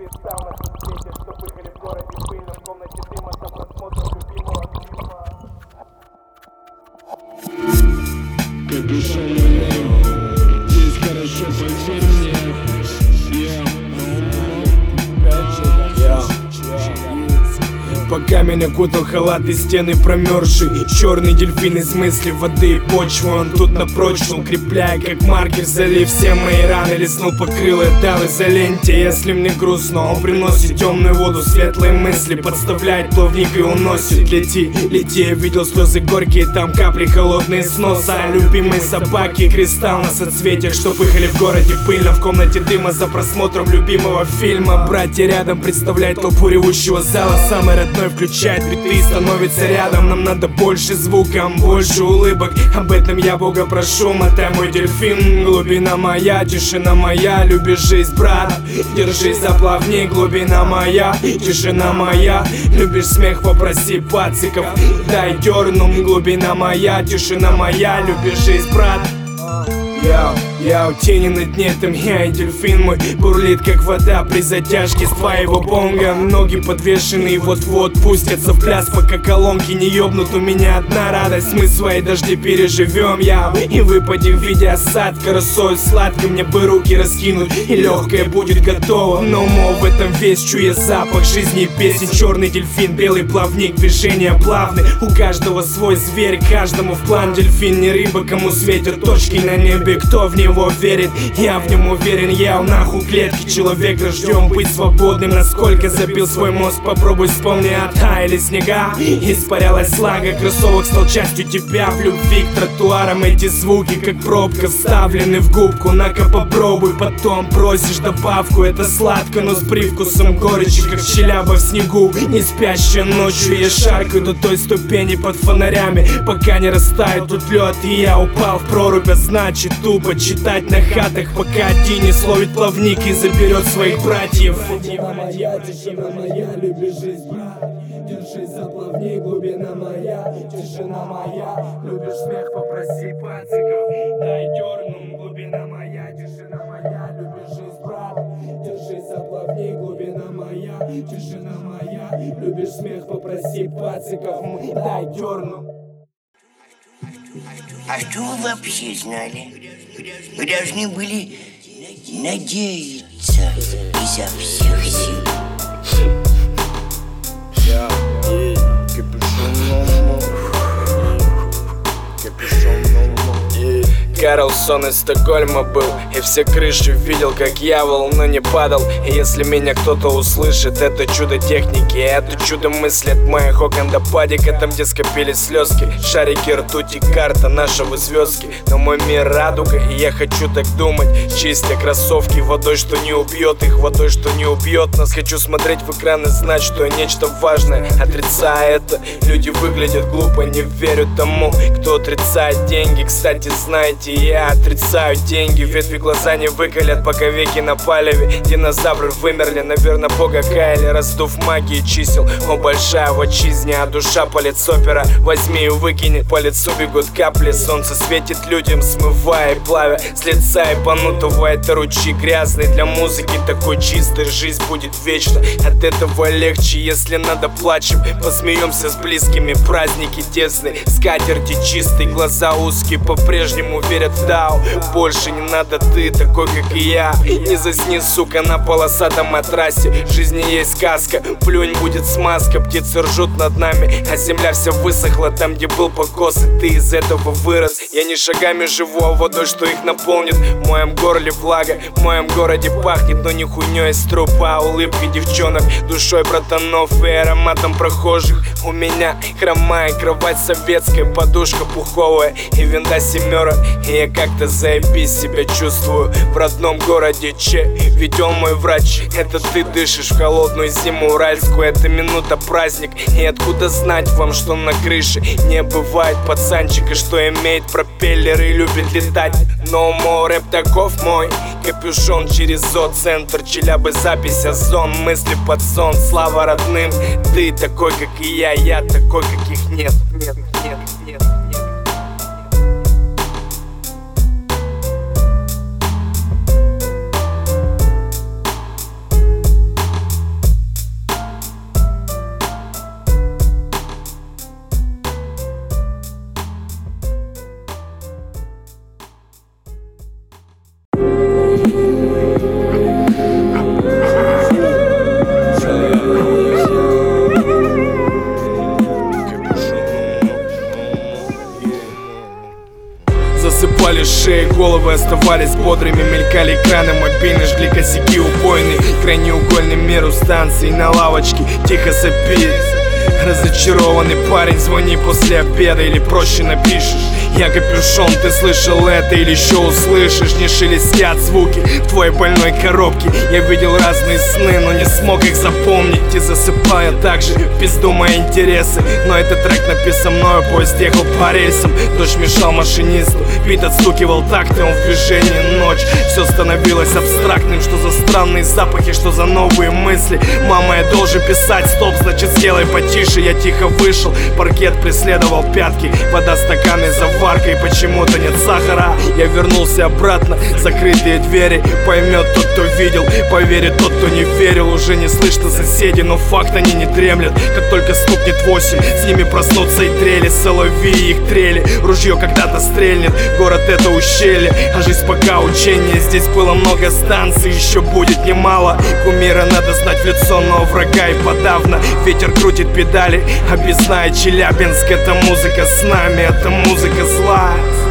кристалл на соцсете, что пыхали в городе пыльно, в комнате дыма за просмотром любимого фильма. Капюшон здесь хорошо, поверь мне. Пока меня кутал халат и стены промерзшие, черный дельфин из мысли, воды и почвы. Он тут напрочь, укрепляя, как маркер, залив все мои раны, лиснул покрыло, дал изоленте. Если мне грустно, он приносит темную воду, светлые мысли, подставляет плавник и уносит. Лети, лети, я видел слезы горькие, там капли холодные с носа. Любимой собаки, кристалл на соцветиях, что пыхали в городе пыльно, в комнате дыма за просмотром любимого фильма. Братья рядом представляют толпу ревущего зала, самый родной включает биты и становится рядом. Нам надо больше звука, больше улыбок, об этом я Бога прошу. Мотай мой дельфин, глубина моя, тишина моя. Любишь жизнь, брат, держись за плавник. Глубина моя, тишина моя. Любишь смех, попроси пациков, дай дерну. Глубина моя, тишина моя. Любишь жизнь, брат. Я у тени на дне, там я и дельфин мой бурлит, как вода при затяжке с твоего бонга. Ноги подвешены и вот-вот пустятся в пляс, пока колонки не ёбнут. У меня одна радость, мы свои дожди переживем, и выпадем в виде осадка. Росой сладко, мне бы руки раскинуть, и легкое будет готово. Но в этом весь, чуя запах жизни и песен. Черный дельфин, белый плавник, движения плавны. У каждого свой зверь, каждому в план. Дельфин не рыба, кому светят точки на небе, кто в него верит, я в нем уверен. Я нахуй клетки, человек рожден быть свободным. Насколько забил свой мозг, попробуй вспомни, оттаяли снега, испарялась слага. Кроссовок стал частью тебя, в любви к тротуарам. Эти звуки, как пробка, вставлены в губку. На-ка попробуй, потом просишь добавку. Это сладко, но с привкусом горечи, как щеляба в снегу. Не спящая ночью я шаркаю до той ступени под фонарями, пока не растает тут лед. И я упал в прорубь, а значит тупо читать на хатах, пока один не словит плавник и заберет своих братьев. Глубина моя, тишина моя, любишь жизнь, брат, держись за плавник. Глубина моя, тишина моя, любишь смех, попроси пациков, дай дерну. Глубина моя, тишина моя, любишь жизнь, брат, держись за плавник. Глубина моя, тишина моя, любишь смех, попроси пациков, дай дерну. А что вы вообще знали? Вы должны были надеяться изо всех сил. Карлсон из Стокгольма был, и все крыши видел, как я волну не падал. И если меня кто-то услышит, это чудо техники, это чудо мысли от моих окон до падика, там где скопились слезки, шарики, ртути, карта нашего звездки. Но мой мир радуга, и я хочу так думать, чистя кроссовки водой, что не убьет их, водой, что не убьет нас. Хочу смотреть в экран и знать, что я нечто важное, отрицая это. Люди выглядят глупо, не верю тому, кто отрицает деньги. Кстати, знаете, я отрицаю деньги. Ветви глаза не выколят, пока веки на палеве. Динозавры вымерли, наверное, бога каяли, раздув магии чисел. О, большая в отчизне, а душа палец опера. Возьми и выкини, по лицу бегут капли. Солнце светит людям, смывая и плавя с лица ебанутого. Это ручей грязный, для музыки такой чистой. Жизнь будет вечна, от этого легче. Если надо, плачем, посмеемся с близкими. Праздники тесные, скатерти чистые, глаза узкие, по-прежнему верят в Дау. Больше не надо ты, такой как и я. Не засни, сука, на полосатом матрасе. В жизни есть сказка, плюнь, будет смазка. Птицы ржут над нами, а земля вся высохла. Там, где был покос, и ты из этого вырос. Я не шагами живу, а водой, что их наполнит. В моем горле влага, в моем городе пахнет, но не хуйней из трупа, а улыбкой девчонок, душой братанов и ароматом прохожих. У меня хромая кровать советская, подушка пуховая и винда семерок. И я как-то заебись себя чувствую в родном городе Че. Ведь он мой врач, это ты дышишь в холодную зиму уральскую. Это минута праздник, и откуда знать вам, что на крыше не бывает пацанчика, что имеет пропеллеры и любит летать. Но мой рэп таков мой, капюшон через зооцентр, Челябы, запись, озон, мысли под сон. Слава родным, ты такой, как и я такой, каких нет, нет, нет, нет. Головы оставались бодрыми, мелькали экраны мобильные, жгли косяки убойные. Краеугольный мир у станции на лавочке тихо сопит. Разочарованный парень, звони после обеда или проще напишешь: я капюшон, ты слышал это или еще услышишь? Не шелестят звуки в твоей больной коробке. Я видел разные сны, но не смог их запомнить. И засыпая также в пизду мои интересы. Но этот трек написан мною, поезд ехал по рельсам. Дождь мешал машинисту, бит отстукивал такты, он в движении ночь. Все становилось абстрактным, что за странные запахи, что за новые мысли. Мама, я должен писать, стоп, значит сделай потише. Я тихо вышел, паркет преследовал пятки. Вода стаканной заваркой, почему-то нет сахара. Я вернулся обратно, закрытые двери. Поймет тот, кто видел, поверит тот, кто не верил. Уже не слышно соседей, но факт они не дремлят. Как только стукнет 8, с ними проснутся и трели. Соловьи их трели, ружье когда-то стрельнет. Город это ущелье, а жизнь пока учение. Здесь было много станций, еще будет немало. Кумира надо знать в лицо, но врага и подавно. Ветер крутит педали, объездная Челябинск. Это музыка с нами, это музыка зла.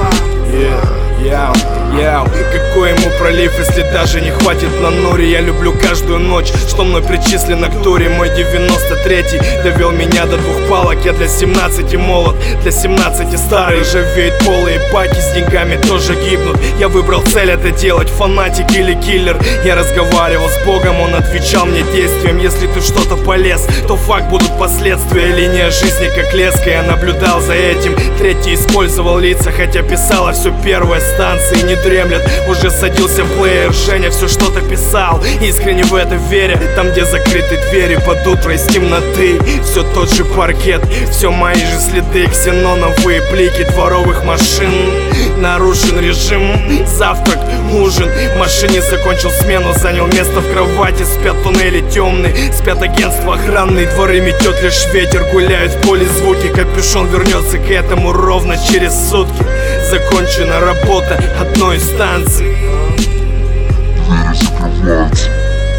Какой ему пролив, если даже не хватит на норе? Я люблю каждую ночь, что мной причислено к туре. Мой 93-й довел меня до 2 палок. Я для 17 молод, для 17 старый. Ржавеют полы и паки, с деньгами тоже гибнут. Я выбрал цель это делать, фанатик или киллер. Я разговаривал с Богом, он отвечал мне действием. Если ты в что-то полез, то факт будут последствия. Линия жизни как леска, я наблюдал за этим. Третий использовал лица, хотя писала все первая станции. Не дремлет, уже садился плеер. Женя все что-то писал, искренне в это веря. Там, где закрыты двери, под утро из темноты. Все тот же паркет, все мои же следы. Ксеноновые блики дворовых машин. Нарушен режим, завтрак, ужин. Машинист закончил смену, занял место в кровати. Спят туннели темные, спят агентства охранные. Дворы метет лишь ветер, гуляют в поле звуки. Капюшон вернется к этому ровно через сутки. Закончена работа одной станции. Двери закрываются.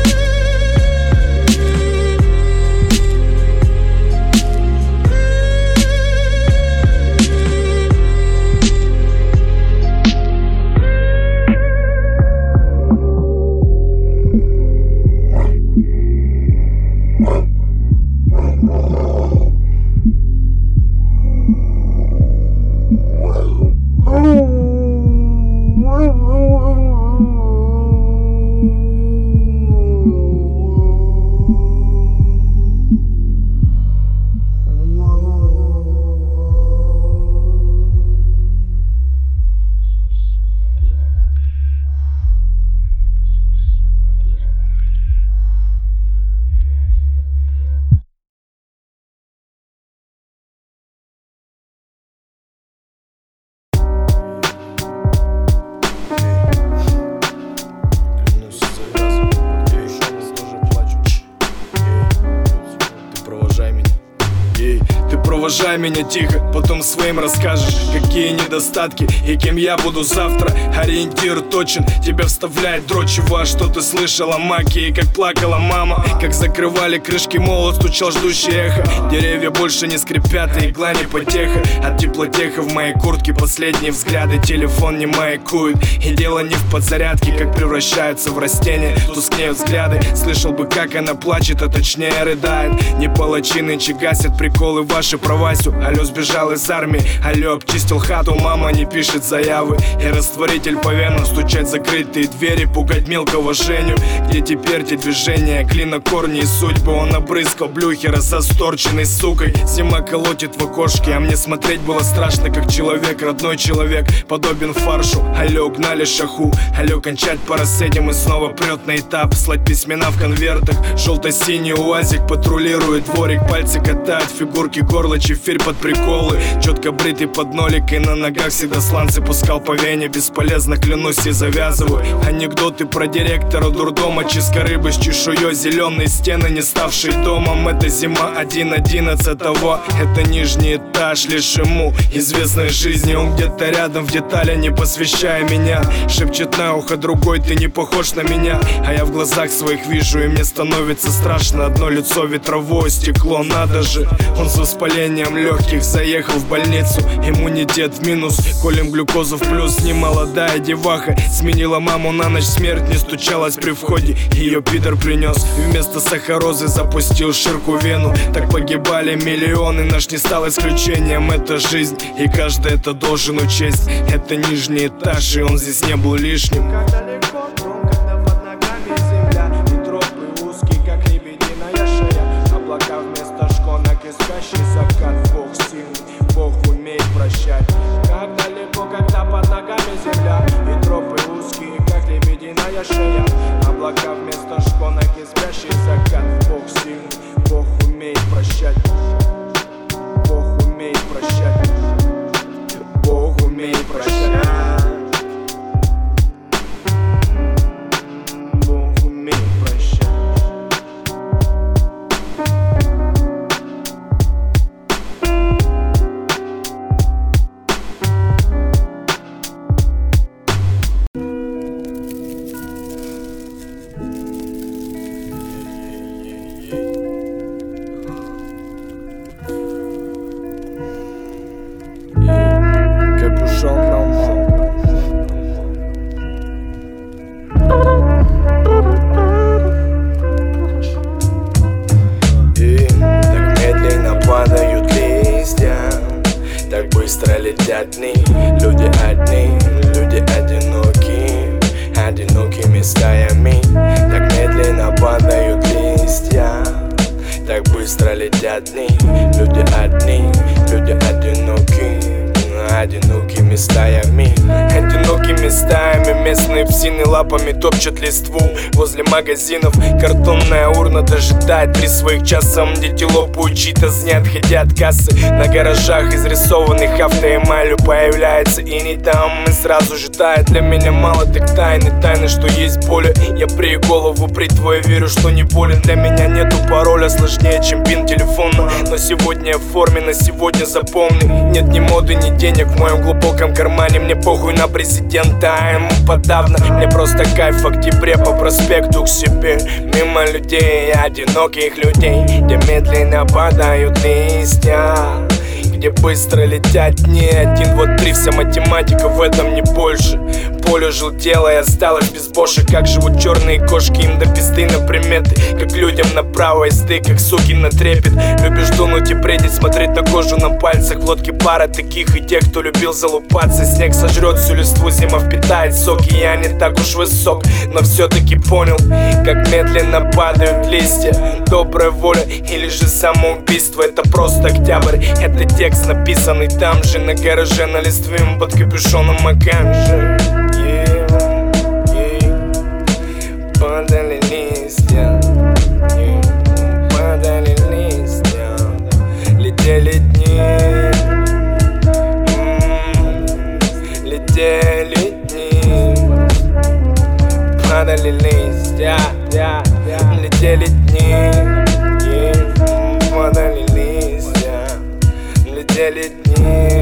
Провожай меня тихо, потом своим расскажешь, какие недостатки и кем я буду завтра. Ориентир точен, тебя вставляет дрочь. Что ты слышала, маки, и как плакала мама. Как закрывали крышки, молот стучал ждущий эхо. Деревья больше не скрипят, и игла не потеха. От теплотеха в моей куртке последние взгляды. Телефон не маякует, и дело не в подзарядке. Как превращаются в растения, тускнеют взгляды. Слышал бы, как она плачет, а точнее рыдает. Не палачи нынче гасят приколы ваши про Васю. Алло, сбежал из армии, алло, обчистил хату. Мама не пишет заявы, и растворитель по венам. Стучать закрытые двери, пугать мелкого Женю. Где теперь те движения, клина корни и судьбы. Он обрызгал блюхера со сторченной сукой. Зима колотит в окошке, а мне смотреть было страшно. Как человек, родной человек, подобен фаршу. Алло, гнали шаху, алло, кончать пора с этим. И снова прет на этап, слать письмена в конвертах. Желто-синий уазик патрулирует дворик. Пальцы катают фигурки, горло чефирь под приколы. Четко бритый под нолик, и на ногах всегда сланцы пускал по вене. Бесполезно, клянусь, и завязываю. Анекдоты про директора дурдома. Чистка рыбы с чешуей, зеленые стены, не ставшие домом. Это зима 1/11. Это нижний этаж, лишь ему известной жизни. Он где-то рядом, в детали, не посвящая меня. Шепчет на ухо другой: ты не похож на меня. А я в глазах своих вижу, и мне становится страшно. Одно лицо, ветровое стекло, надо же. Он с воспалением воспалением легких. Заехал в больницу, иммунитет в минус, колем глюкозу в плюс. Немолодая деваха сменила маму на ночь, смерть не стучалась при входе. Ее пидор принес, вместо сахарозы запустил ширку в вену. Так погибали миллионы, наш не стал исключением. Это жизнь, и каждый это должен учесть. Это нижний этаж, и он здесь не был лишним. Как далеко дом, когда под ногами земля, и тропы узкие, как лебединая шея. Облака вместо шконок и спящий закат. Бог сильный, Бог умеет прощать. Как далеко, когда под ногами земля, и тропы узкие, как лебединая шея. Облака вместо шконок и спящий закат. Бог сильный, Бог умеет прощать. Бог умеет прощать. Бог умеет прощать. Бог умеет прощать. Капюшон на лбу. И так медленно падают листья, так быстро летят дни. Люди одни, люди одиноки, одинокими стаями. Так медленно падают листья, так быстро летят дни. Люди одни, люди одиноки, одинокими стаями. Одинокими стаями местные псины лапами топчут листву. Возле магазинов картонная урна дожидает 3 своих часом. Дети лопают чьи-то сни, отходя от кассы. На гаражах изрисованных автоэмалью появляется и не там, и сразу же тает. Для меня мало так тайны, что есть боли. Я прею голову при твоей, верю, что не болен. Для меня нету пароля сложнее, чем пин телефона. Но сегодня я в форме, на сегодня запомни. Нет ни моды, ни денег в моем глубоком кармане. Мне похуй на президента, а ему подавно. Мне просто кайф в октябре по проспекту к себе. Мимо людей, одиноких людей, где медленно падают листья, где быстро летят дни. 1, 2, 3, вся математика в этом не больше. Поле желтело и осталось без бошек. Как живут черные кошки, им до пизды на приметы. Как людям на право езды, как суки на трепет. Любишь дунуть и бредить, смотреть на кожу на пальцах. В лодке пара таких и тех, кто любил залупаться. Снег сожрет всю листву, зима впитает соки. Я не так уж высок, но все-таки понял, как медленно падают листья. Добрая воля или же самоубийство. Это просто октябрь, это текст, написанный там же, на гараже, на листве, под капюшоном оранжи. Падали листья, падали листья, летели дни, летели дни, падали листья, летели дни, падали листья, летели дни.